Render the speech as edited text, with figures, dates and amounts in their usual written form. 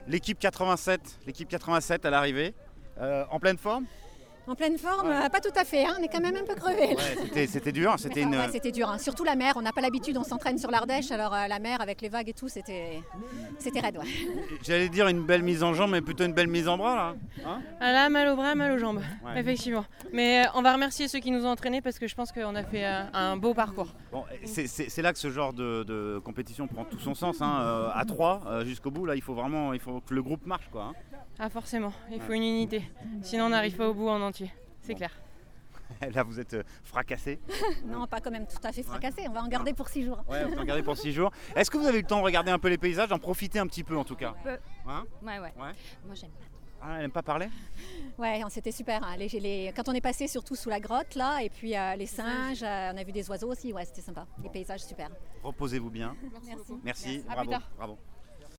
l'équipe 87 à l'arrivée, en pleine forme. En pleine forme, pas tout à fait, hein, on est quand même un peu crevés. C'était dur, c'était dur, hein. Surtout la mer, on n'a pas l'habitude, on s'entraîne sur l'Ardèche, alors la mer avec les vagues et tout, c'était raide. Ouais. J'allais dire une belle mise en jambe, mais plutôt une belle mise en bras là. Hein là, mal aux bras, mal aux jambes, effectivement. Mais on va remercier ceux qui nous ont entraînés parce que je pense qu'on a fait un beau parcours. Bon, c'est là que ce genre de compétition prend tout son sens, hein. À 3 jusqu'au bout, là, il faut que le groupe marche, quoi. Hein. Ah forcément, il faut une unité, sinon on n'arrive pas au bout en entier, c'est clair. Là vous êtes fracassé. Non, pas quand même tout à fait fracassé, on va en garder pour 6 jours. Ouais, on va en garder pour 6 jours. Est-ce que vous avez eu le temps de regarder un peu les paysages, d'en profiter un petit peu en tout cas? Hein? Ouais. Moi j'aime. Ah, elle n'aime pas parler? Ouais, c'était super. Hein. Quand on est passé surtout sous la grotte là, et puis les singes, on a vu des oiseaux aussi, ouais, c'était sympa. Les paysages super. Reposez-vous bien. Merci. Merci. À Bravo. plus tard. Bravo.